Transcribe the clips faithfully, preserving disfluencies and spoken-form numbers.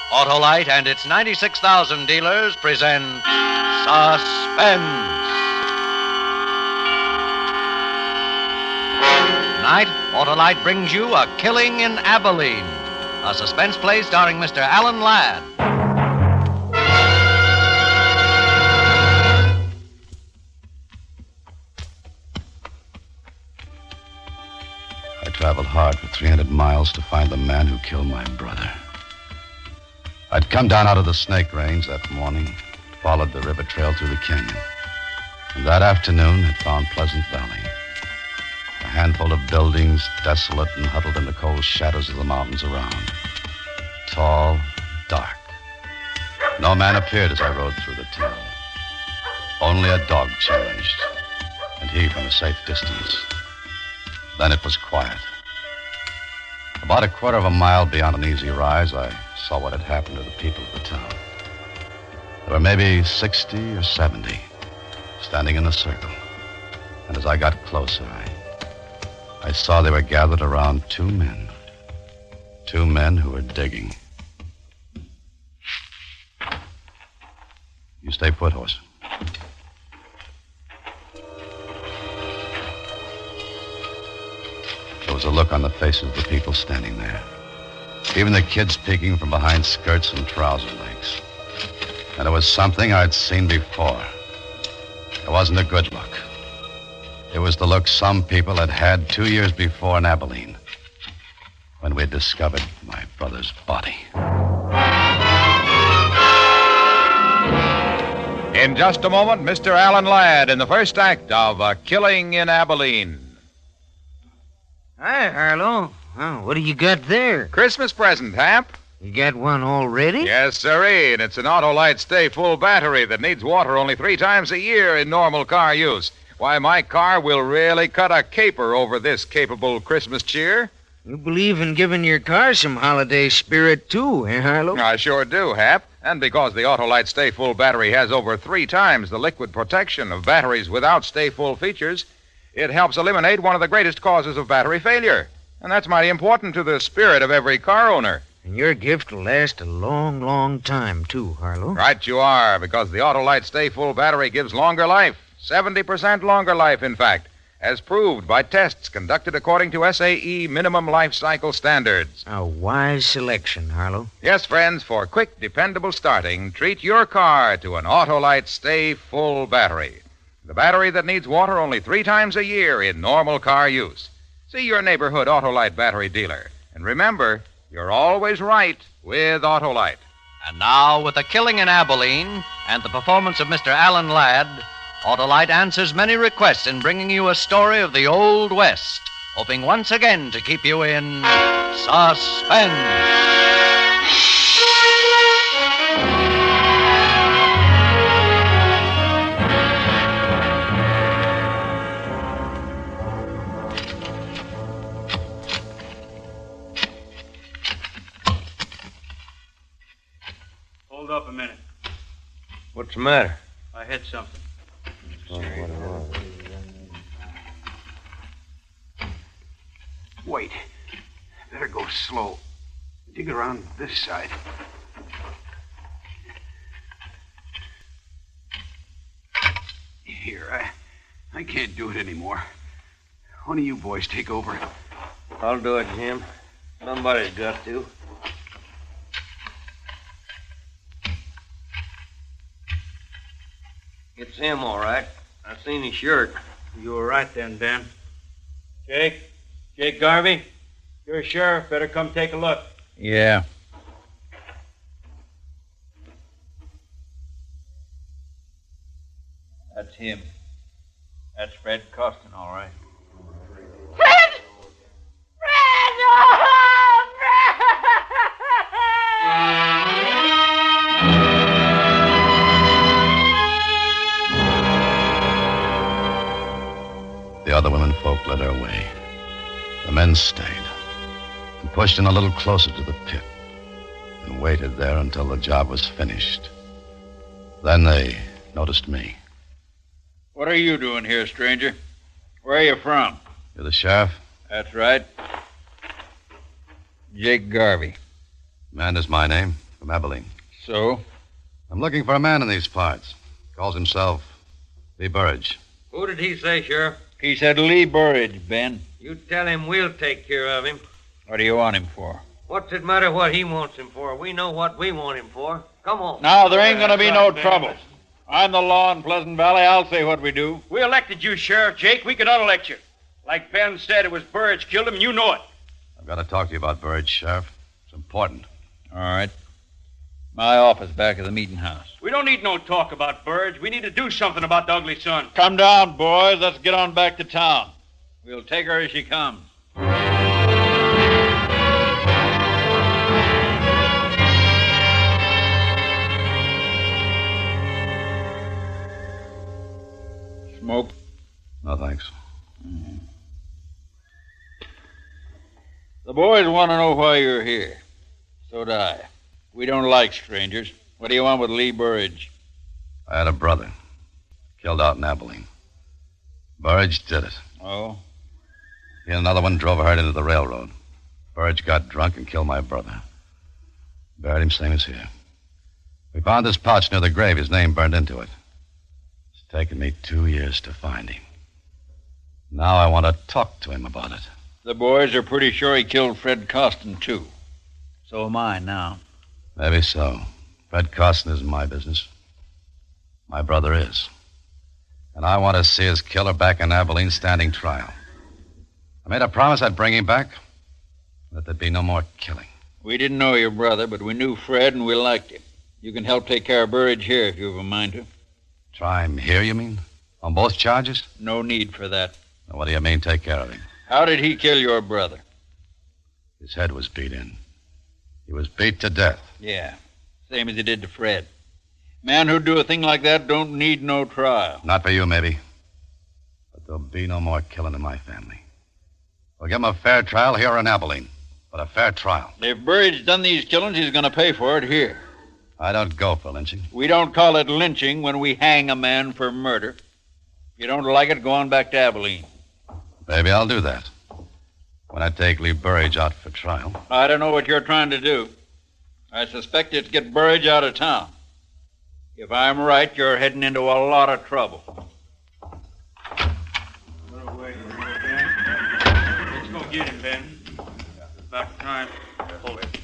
Autolite and its ninety-six thousand dealers present Suspense. Tonight, Autolite brings you A Killing in Abilene, a suspense play starring Mister Alan Ladd. I traveled hard for three hundred miles to find the man who killed my brother. I'd come down out of the Snake Range that morning, followed the river trail through the canyon, and that afternoon had found Pleasant Valley. A handful of buildings, desolate and huddled in the cold shadows of the mountains around. Tall, dark. No man appeared as I rode through the town. Only a dog challenged, and he from a safe distance. Then it was quiet. About a quarter of a mile beyond an easy rise, I saw what had happened to the people of the town. There were maybe sixty or seventy standing in a circle. And as I got closer, I, I saw they were gathered around two men. Two men who were digging. You stay put, horse. There was a look on the faces of the people standing there. Even the kids peeking from behind skirts and trouser legs. And it was something I'd seen before. It wasn't a good look. It was the look some people had had two years before in Abilene, when we'd discovered my brother's body. In just a moment, Mister Alan Ladd in the first act of A Killing in Abilene. Hi, Harlow. Oh, what do you got there? Christmas present, Hap. You got one already? Yes, sirree, and it's an Autolite Stay Full battery that needs water only three times a year in normal car use. Why, my car will really cut a caper over this capable Christmas cheer. You believe in giving your car some holiday spirit, too, eh, Harlow? I sure do, Hap. And because the Autolite Stay Full battery has over three times the liquid protection of batteries without Stay Full features, it helps eliminate one of the greatest causes of battery failure. And that's mighty important to the spirit of every car owner. And your gift will last a long, long time, too, Harlow. Right you are, because the Autolite Stay Full battery gives longer life. seventy percent longer life, in fact, as proved by tests conducted according to S A E minimum life cycle standards. A wise selection, Harlow. Yes, friends, for quick, dependable starting, treat your car to an Autolite Stay Full battery. The battery that needs water only three times a year in normal car use. See your neighborhood Autolite battery dealer. And remember, you're always right with Autolite. And now, with A Killing in Abilene and the performance of Mister Alan Ladd, Autolite answers many requests in bringing you a story of the Old West, hoping once again to keep you in suspense. Hold up a minute. What's the matter? I hit something. Oh, what it was. Wait. Better go slow. Dig around this side. Here, I, I can't do it anymore. One of you boys take over. I'll do it, Jim. Somebody's got to. It's him, all right. I seen his shirt. You were right then, Ben. Jake? Jake Garvey? You're a sheriff. Better come take a look. Yeah. That's him. That's Fred Costin, all right. Fred! Fred! Oh, The other women folk led our way. The men stayed and pushed in a little closer to the pit and waited there until the job was finished. Then they noticed me. What are you doing here, stranger? Where are you from? You're the sheriff? That's right. Jake Garvey. Amanda's my name, from from Abilene. So? I'm looking for a man in these parts. Calls himself Lee Burridge. Who did he say, Sheriff? He said Lee Burridge, Ben. You tell him we'll take care of him. What do you want him for? What's it matter what he wants him for? We know what we want him for. Come on. Now, there ain't going to be no trouble. I'm the law in Pleasant Valley. I'll say what we do. We elected you, Sheriff Jake. We could unelect you. Like Ben said, it was Burridge killed him, and you know it. I've got to talk to you about Burridge, Sheriff. It's important. All right. My office back at the meeting house. We don't need no talk about Burridge. We need to do something about the ugly son. Come down, boys. Let's get on back to town. We'll take her as she comes. Smoke? No, thanks. Mm-hmm. The boys want to know why you're here. So do I. We don't like strangers. What do you want with Lee Burridge? I had a brother. Killed out in Abilene. Burridge did it. Oh? He and another one drove a herd into the railroad. Burridge got drunk and killed my brother. Buried him same as here. We found this pouch near the grave. His name burned into it. It's taken me two years to find him. Now I want to talk to him about it. The boys are pretty sure he killed Fred Costin, too. So am I now. Maybe so. Fred Costin isn't my business. My brother is. And I want to see his killer back in Abilene standing trial. I made a promise I'd bring him back, that there'd be no more killing. We didn't know your brother, but we knew Fred and we liked him. You can help take care of Burridge here if you have a mind to. Try him here, you mean? On both charges? No need for that. Now, what do you mean, take care of him? How did he kill your brother? His head was beat in. He was beat to death. Yeah, same as he did to Fred. Man who'd do a thing like that don't need no trial. Not for you, maybe. But there'll be no more killing in my family. We'll give him a fair trial here in Abilene. But a fair trial. If Burridge done these killings, he's going to pay for it here. I don't go for lynching. We don't call it lynching when we hang a man for murder. If you don't like it, go on back to Abilene. Maybe I'll do that. When I take Lee Burridge out for trial. I don't know what you're trying to do. I suspect it's get Burridge out of town. If I'm right, you're heading into a lot of trouble. Let's go get him, Ben. It's about time. Hold it.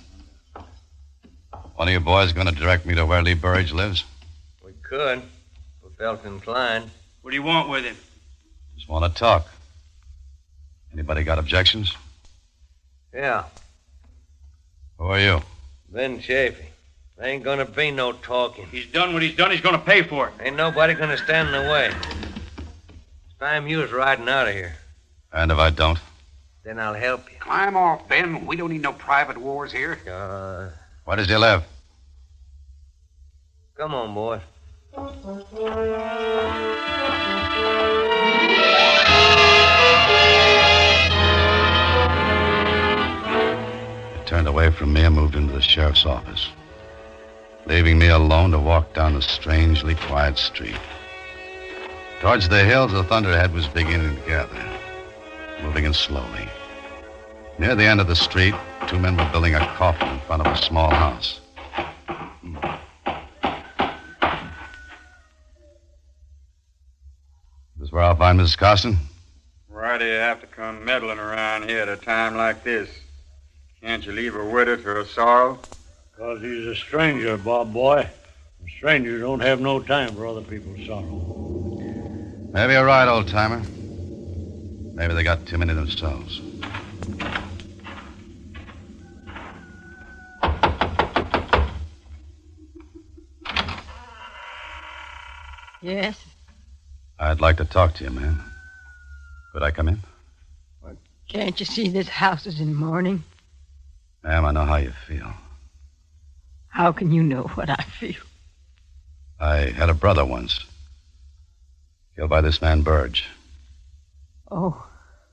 One of you boys going to direct me to where Lee Burridge lives? We could. If we felt inclined. What do you want with him? Just want to talk. Anybody got objections? Yeah. Who are you? Ben Chafee. There ain't gonna be no talking. He's done what he's done. He's gonna pay for it. Ain't nobody gonna stand in the way. It's time you was riding out of here. And if I don't? Then I'll help you. Climb off, Ben. We don't need no private wars here. Uh, Where does he live? come on, boy. He turned away from me and moved into the sheriff's office, leaving me alone to walk down the strangely quiet street. Towards the hills, the thunderhead was beginning to gather, moving in slowly. Near the end of the street, two men were building a coffin in front of a small house. This is where I'll find Missus Costin? Why do you have to come meddling around here at a time like this? Can't you leave her with us or a sorrow? Because he's a stranger, Bob boy. And strangers don't have no time for other people's sorrow. Maybe you're right, old-timer. Maybe they got too many themselves. Yes? I'd like to talk to you, ma'am. Could I come in? Can't you see this house is in mourning? Ma'am, I know how you feel. How can you know what I feel? I had a brother once. Killed by this man, Burge. Oh.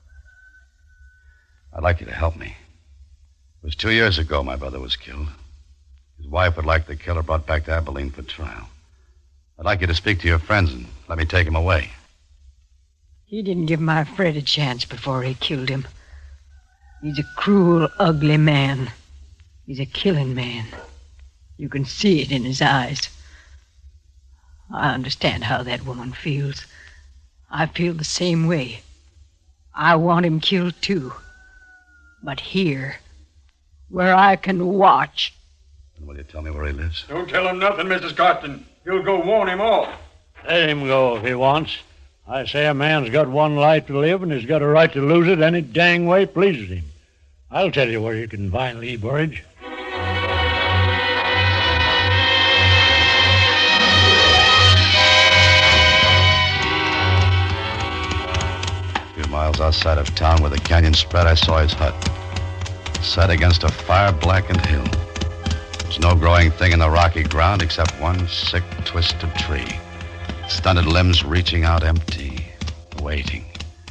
I'd like you to help me. It was two years ago my brother was killed. His wife would like the killer brought back to Abilene for trial. I'd like you to speak to your friends and let me take him away. He didn't give my Fred a chance before he killed him. He's a cruel, ugly man. He's a killing man. You can see it in his eyes. I understand how that woman feels. I feel the same way. I want him killed, too. But here, where I can watch... And will you tell me where he lives? Don't tell him nothing, Missus Costin. You'll go warn him off. Let him go if he wants. I say a man's got one life to live, and he's got a right to lose it any dang way pleases him. I'll tell you where you can find Lee Burridge. A few miles outside of town where the canyon spread, I saw his hut. Set against a fire-blackened hill. There was no growing thing in the rocky ground except one sick, twisted tree. Stunted limbs reaching out empty, waiting.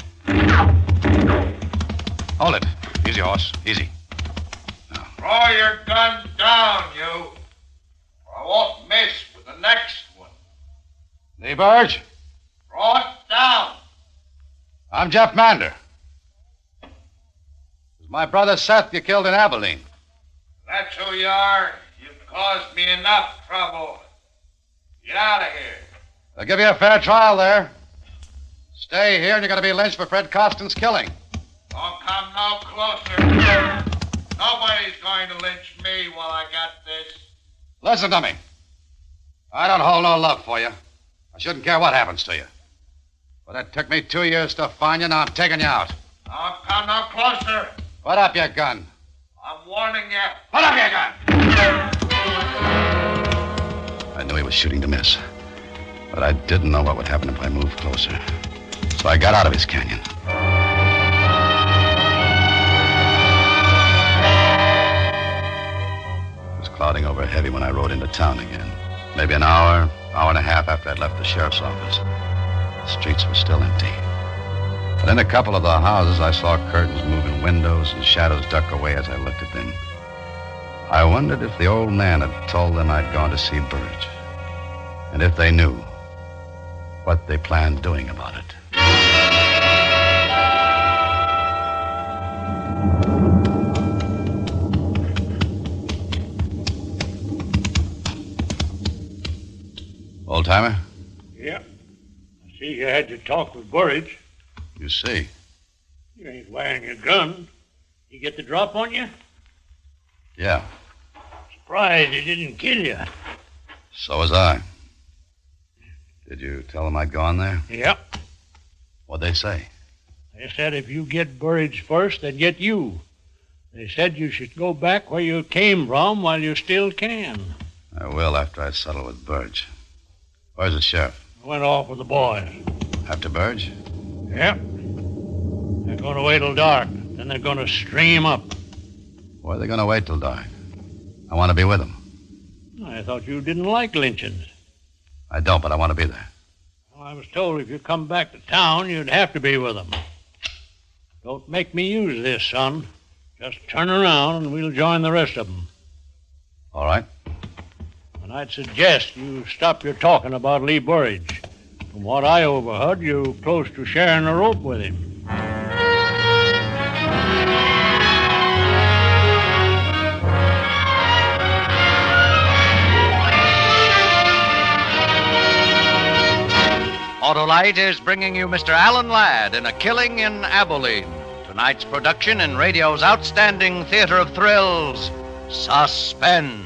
Hold it. Easy, horse. Easy. Throw your gun down, you. Or I won't miss with the next one. Lee Burridge? Throw it down. I'm Jeff Mander. It was my brother Seth you killed in Abilene. That's who you are. You've caused me enough trouble. Get out of here. They'll give you a fair trial there. Stay here and you're going to be lynched for Fred Costin's killing. Don't come no closer. Nobody's going to lynch me while I got this. Listen to me. I don't hold no love for you. I shouldn't care what happens to you. But it took me two years to find you. Now I'm taking you out. Don't come no closer. Put up your gun. I'm warning you. Put up your gun. I knew he was shooting to miss. But I didn't know what would happen if I moved closer. So I got out of his canyon. It was clouding over heavy when I rode into town again. Maybe an hour, hour and a half after I'd left the sheriff's office. The streets were still empty. But in a couple of the houses, I saw curtains move in windows and shadows duck away as I looked at them. I wondered if the old man had told them I'd gone to see Burridge. And if they knew what they planned doing about it. Old-timer? Yeah. I see you had to talk with Burridge. You see. You ain't wearing a gun. He get the drop on you? Yeah. Surprised he didn't kill you. So was I. Did you tell them I'd gone there? Yep. What'd they say? They said if you get Burridge first, they'd get you. They said you should go back where you came from while you still can. I will after I settle with Burridge. Where's the sheriff? I went off with the boys. After Burridge? Yep. They're going to wait till dark. Then they're going to string him up. Why are they going to wait till dark? I want to be with them. I thought you didn't like lynchings. I don't, but I want to be there. Well, I was told if you come back to town, you'd have to be with them. Don't make me use this, son. Just turn around and we'll join the rest of them. All right. And I'd suggest you stop your talking about Lee Burridge. From what I overheard, you close to sharing a rope with him. Autolite is bringing you Mister Alan Ladd in A Killing in Abilene. Tonight's production in radio's outstanding theater of thrills, Suspense.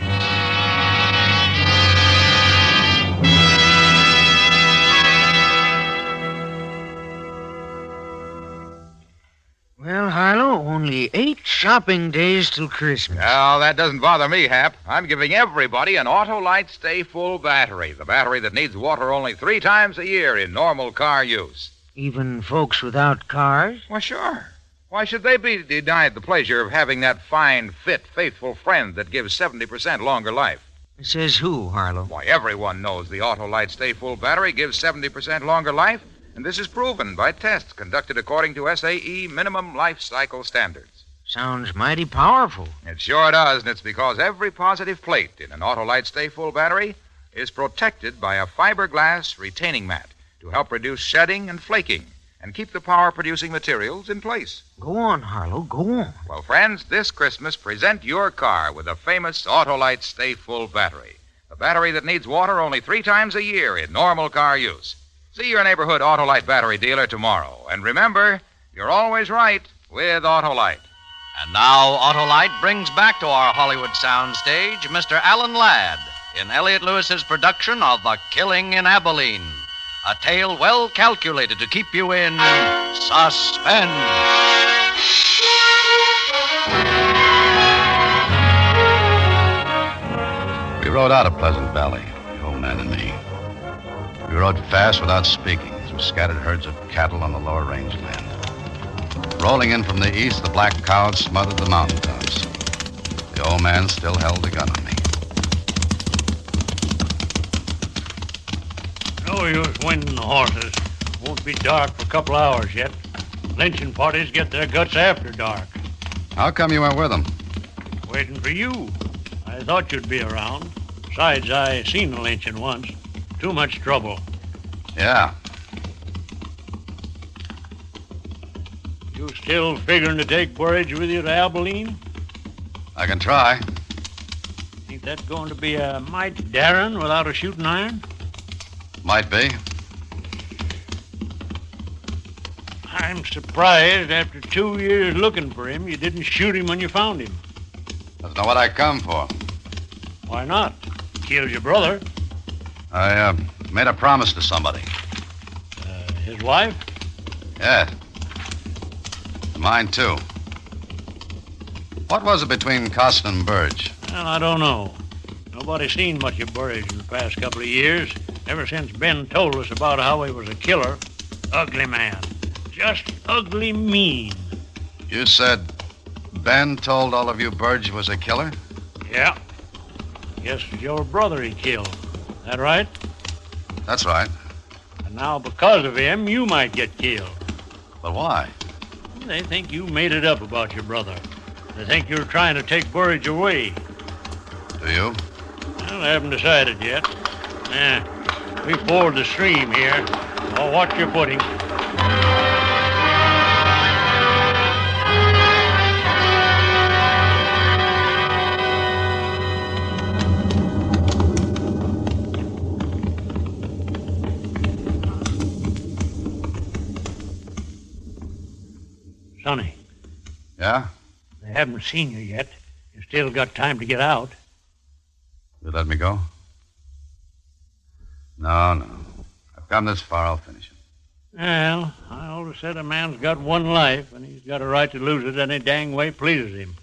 Well, Harlow, only eight shopping days till Christmas. Well, that doesn't bother me, Hap. I'm giving everybody an Autolite Stay Full battery, the battery that needs water only three times a year in normal car use. Even folks without cars? Well, sure. Why should they be denied the pleasure of having that fine, fit, faithful friend that gives seventy percent longer life? Says who, Harlow? Why, everyone knows the Autolite Stay Full battery gives seventy percent longer life. And this is proven by tests conducted according to S A E minimum life cycle standards. Sounds mighty powerful. It sure does, and it's because every positive plate in an Autolite Stay Full battery is protected by a fiberglass retaining mat to help reduce shedding and flaking and keep the power-producing materials in place. Go on, Harlow, go on. Well, friends, this Christmas, present your car with the famous Autolite Stay Full battery. A battery that needs water only three times a year in normal car use. See your neighborhood Autolite battery dealer tomorrow. And remember, you're always right with Autolite. And now Autolite brings back to our Hollywood soundstage Mister Alan Ladd in Elliot Lewis's production of The Killing in Abilene. A tale well calculated to keep you in suspense. We rode out of Pleasant Valley, the old man and me. We rode fast without speaking through scattered herds of cattle on the lower rangeland. Rolling in from the east, the black clouds smothered the mountaintops. The old man still held the gun on me. No use winding the horses. Won't be dark for a couple hours yet. Lynching parties get their guts after dark. How come you went with them? Waiting for you. I thought you'd be around. Besides, I seen the lynching once. Too much trouble. Yeah. You still figuring to take Burridge with you to Abilene? I can try. Think that's going to be a mighty daring without a shooting iron? Might be. I'm surprised after two years looking for him, you didn't shoot him when you found him. That's not what I come for. Why not? Killed your brother. I uh, made a promise to somebody. Uh, his wife? Yeah. Mine, too. What was it between Costin and Burge? Well, I don't know. Nobody's seen much of Burridge in the past couple of years. Ever since Ben told us about how he was a killer. Ugly man. Just ugly mean. You said Ben told all of you Burge was a killer? Yeah. Guess it's your brother he killed. That right? That's right. And now because of him, you might get killed. But why? They think you made it up about your brother. They think you're trying to take Burridge away. Do you? Well, I haven't decided yet. Eh, we ford the stream here. I'll watch your footing. Sonny. Yeah? They haven't seen you yet. You still got time to get out. You let me go? No, no. I've come this far, I'll finish it. Well, I always said a man's got one life, and he's got a right to lose it any dang way pleases him.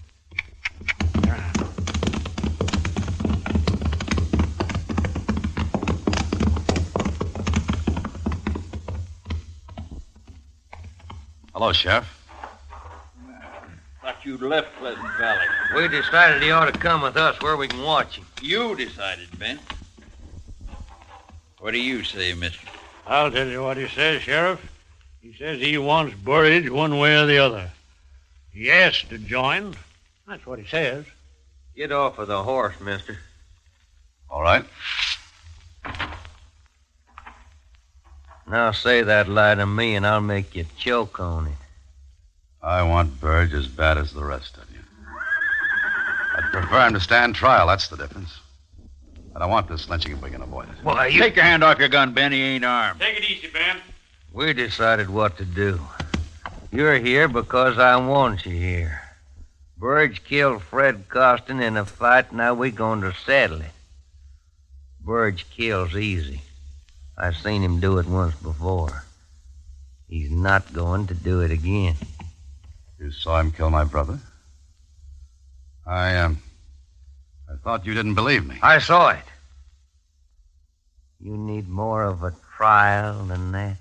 Hello, Sheriff. Thought you'd left Pleasant Valley. We decided he ought to come with us where we can watch him. You decided, Ben. What do you say, mister? I'll tell you what he says, Sheriff. He says he wants Burridge one way or the other. He asked to join. That's what he says. Get off of the horse, mister. All right. Now say that lie to me, and I'll make you choke on it. I want Burge as bad as the rest of you. I'd prefer him to stand trial, that's the difference. I don't want this lynching if we can avoid it. Why, you... Take your hand off your gun, Ben. He ain't armed. Take it easy, Ben. We decided what to do. You're here because I want you here. Burge killed Fred Costin in a fight, now we're going to settle it. Burge kills easy. I've seen him do it once before. He's not going to do it again. You saw him kill my brother? I, um... I thought you didn't believe me. I saw it. You need more of a trial than that.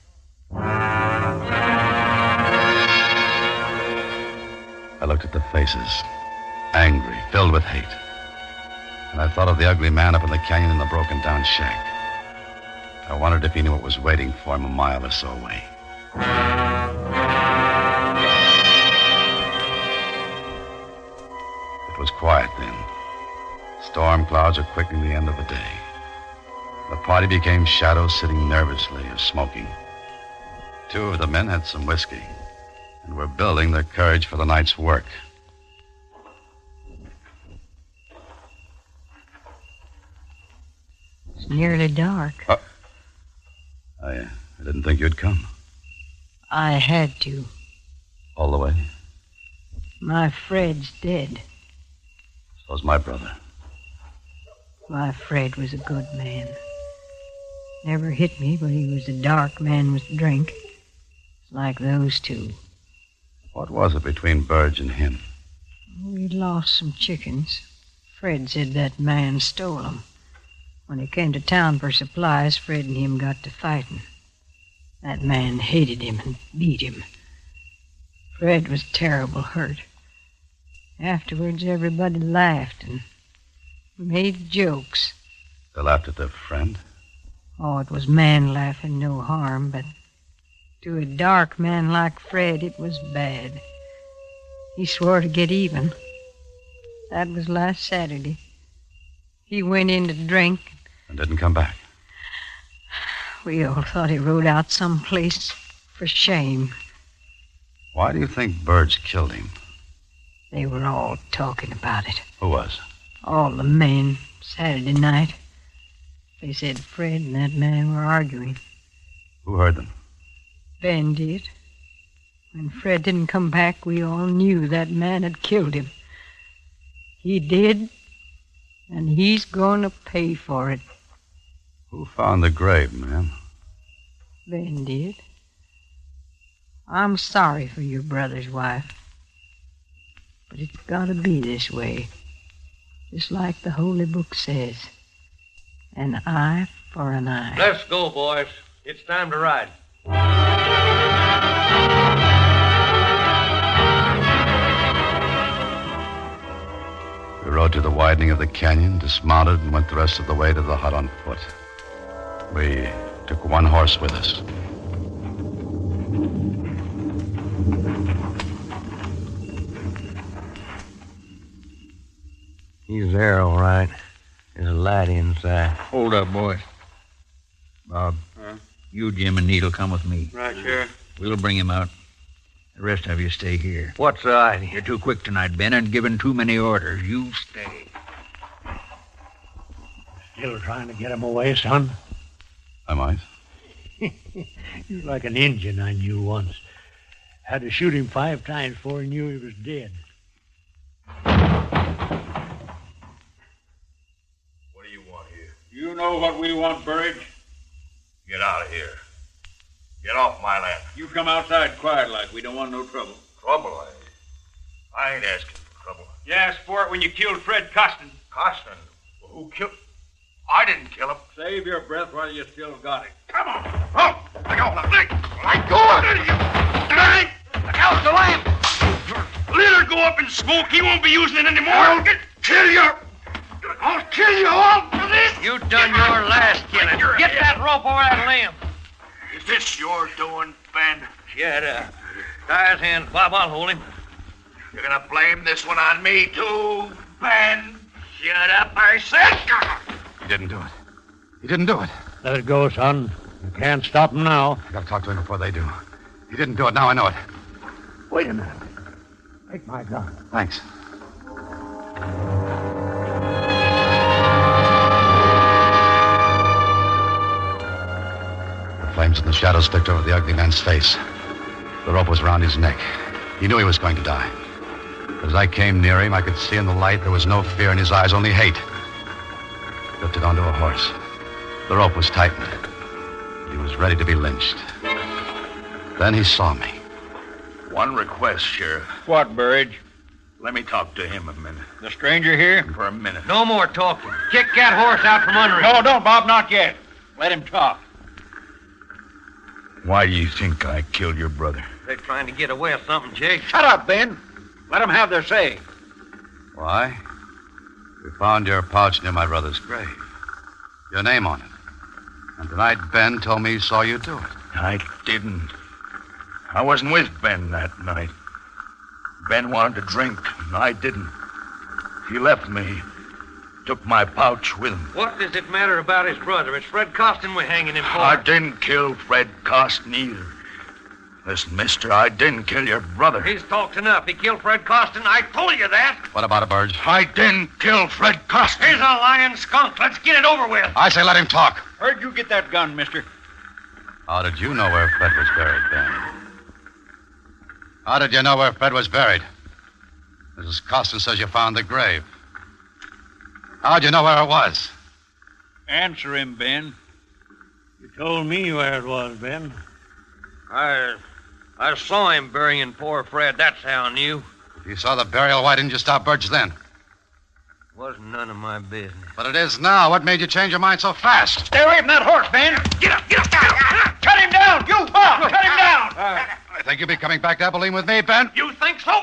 I looked at the faces, angry, filled with hate. And I thought of the ugly man up in the canyon in the broken-down shack. I wondered if he knew what was waiting for him a mile or so away. It was quiet then. Storm clouds were quickening the end of the day. The party became shadows sitting nervously or smoking. Two of the men had some whiskey and were building their courage for the night's work. It's nearly dark. Uh, I, I didn't think you'd come. I had to. All the way? My Fred's dead. So's my brother. My Fred was a good man. Never hit me, but he was a dark man with drink. It's like those two. What was it between Burge and him? We lost some chickens. Fred said that man stole them. When he came to town for supplies, Fred and him got to fighting. That man hated him and beat him. Fred was terrible hurt. Afterwards, everybody laughed and made jokes. They laughed at their friend? Oh, it was man laughing, no harm, but to a dark man like Fred, it was bad. He swore to get even. That was last Saturday. He went in to drink. And didn't come back? We all thought he rode out someplace for shame. Why do you think Burge killed him? They were all talking about it. Who was? All the men, Saturday night. They said Fred and that man were arguing. Who heard them? Ben did. When Fred didn't come back, we all knew that man had killed him. He did, and he's going to pay for it. Who found the grave, ma'am? Ben did. I'm sorry for your brother's wife. But it's got to be this way. Just like the Holy Book says. An eye for an eye. Let's go, boys. It's time to ride. We rode to the widening of the canyon, dismounted, and went the rest of the way to the hut on foot. We took one horse with us. He's there, all right. There's a light inside. Hold up, boys. Bob, Huh? you, Jim, and Need'll come with me. Right, Sheriff. We'll bring him out. The rest of you stay here. What's the idea? You're too quick tonight, Ben, and giving too many orders. You stay. Still trying to get him away, son? I might. You're like an Injun I knew once. Had to shoot him five times before he knew he was dead. What do you want here? You know what we want, Burridge? Get out of here. Get off my land. You come outside quiet like. We don't want no trouble. Trouble, I... I ain't asking for trouble. You asked for it when you killed Fred Costin. Costin? Well, who killed... I didn't kill him. Save your breath while you still got it. Come on. Oh, let go. Let, let go of it. Hey, the cow's the lamb. Let her go up in smoke. He won't be using it anymore. I'll get, kill you. I'll kill you all for this. You done your last killing. Get that rope over that limb. Is this your doing, Ben? Yeah, uh, tie his hands, Bob. I'll hold him. You're gonna blame this one on me, too, Ben? Shut up, I said. He didn't do it. He didn't do it. Let it go, son. You can't stop him now. I gotta talk to him before they do. He didn't do it. Now I know it. Wait a minute. Take my gun. Thanks. The flames in the shadows flicked over the ugly man's face. The rope was around his neck. He knew he was going to die. But as I came near him, I could see in the light there was no fear in his eyes, only hate. He lifted onto a horse. The rope was tightened. He was ready to be lynched. Then he saw me. One request, Sheriff. What, Burridge? Let me talk to him a minute. The stranger here? For a minute. No more talking. Kick that horse out from under him. No, don't, Bob, not yet. Let him talk. Why do you think I killed your brother? They're trying to get away with something, Jake. Shut up, Ben. Let them have their say. Why? We found your pouch near my brother's grave. Your name on it. And tonight Ben told me he saw you do it. I didn't. I wasn't with Ben that night. Ben wanted to drink, and I didn't. He left me. Took my pouch with him. What does it matter about his brother? It's Fred Costin we're hanging him for. I didn't kill Fred Costin either. Listen, mister, I didn't kill your brother. He's talked enough. He killed Fred Costin. I told you that. What about it, Burge? I didn't kill Fred Costin. He's a lying skunk. Let's get it over with. I say let him talk. Where'd you get that gun, mister? How did you know where Fred was buried, Ben? How did you know where Fred was buried? Missus Costin says you found the grave. How'd you know where it was? Answer him, Ben. You told me where it was, Ben. I I saw him burying poor Fred. That's how I knew. If you saw the burial, why didn't you stop Burge then? Wasn't none of my business. But it is now. What made you change your mind so fast? Stay away from that horse, Ben. Get up, get up, get up. Cut him down. You, Bob, cut him down. Uh, I think you'll be coming back to Abilene with me, Ben. You think so?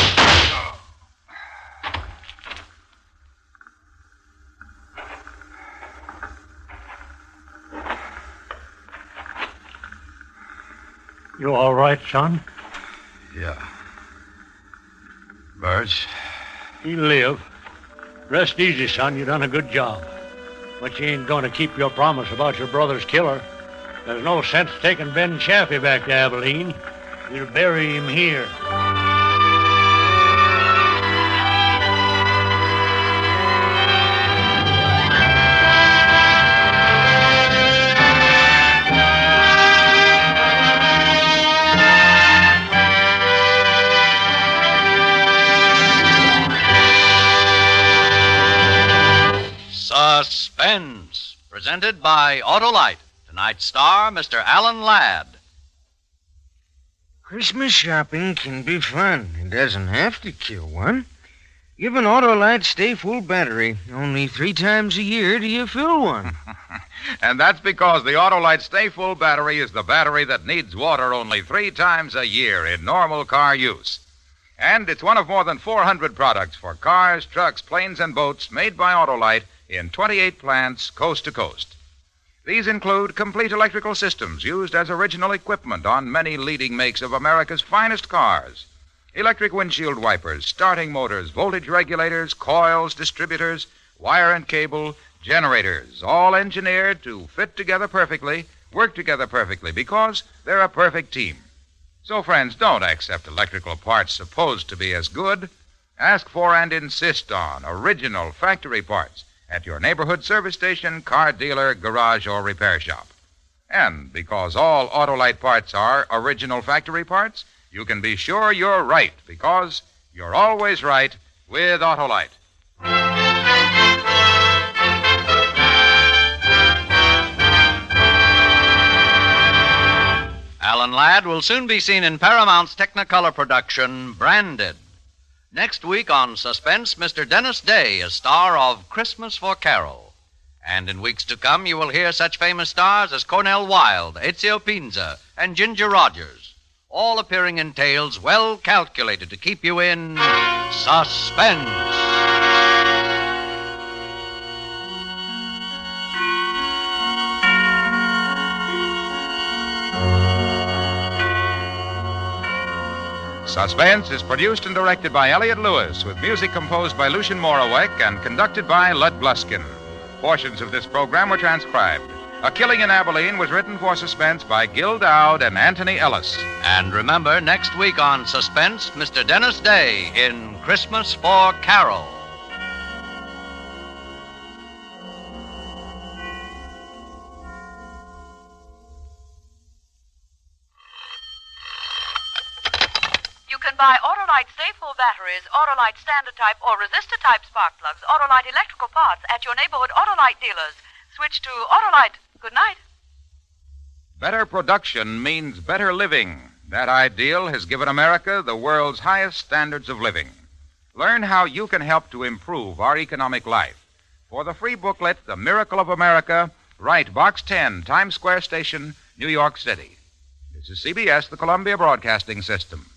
You all right, son? Yeah. Burge? You live. Rest easy, son. You done a good job. But you ain't going to keep your promise about your brother's killer. There's no sense taking Ben Chaffee back to Abilene. You'll bury him here. Suspense, presented by Autolite. Tonight's star, Mister Alan Ladd. Christmas shopping can be fun. It doesn't have to kill one. Give an Autolite Stay Full battery. Only three times a year do you fill one. And that's because the Autolite Stay Full battery is the battery that needs water only three times a year in normal car use. And it's one of more than four hundred products for cars, trucks, planes, and boats made by Autolite in twenty-eight plants coast to coast. These include complete electrical systems used as original equipment on many leading makes of America's finest cars. Electric windshield wipers, starting motors, voltage regulators, coils, distributors, wire and cable, generators, all engineered to fit together perfectly, work together perfectly, because they're a perfect team. So, friends, don't accept electrical parts supposed to be as good. Ask for and insist on original factory parts at your neighborhood service station, car dealer, garage, or repair shop. And because all Autolite parts are original factory parts, you can be sure you're right, because you're always right with Autolite. Alan Ladd will soon be seen in Paramount's Technicolor production, Branded. Next week on Suspense, Mister Dennis Day, a star of Christmas for Carol. And in weeks to come, you will hear such famous stars as Cornel Wilde, Ezio Pinza, and Ginger Rogers, all appearing in tales well calculated to keep you in suspense. Suspense is produced and directed by Elliott Lewis, with music composed by Lucien Moraweck and conducted by Lud Gluskin. Portions of this program were transcribed. A Killing in Abilene was written for Suspense by Gil Dowd and Anthony Ellis. And remember, next week on Suspense, Mister Dennis Day in Christmas for Carol. You can buy Autolite Stay Full batteries, Autolite Standard Type, or Resistor Type spark plugs, Autolite electrical parts at your neighborhood Autolite dealers. Switch to Autolite. Good night. Better production means better living. That ideal has given America the world's highest standards of living. Learn how you can help to improve our economic life. For the free booklet, The Miracle of America, write Box ten, Times Square Station, New York City. This is C B S, the Columbia Broadcasting System.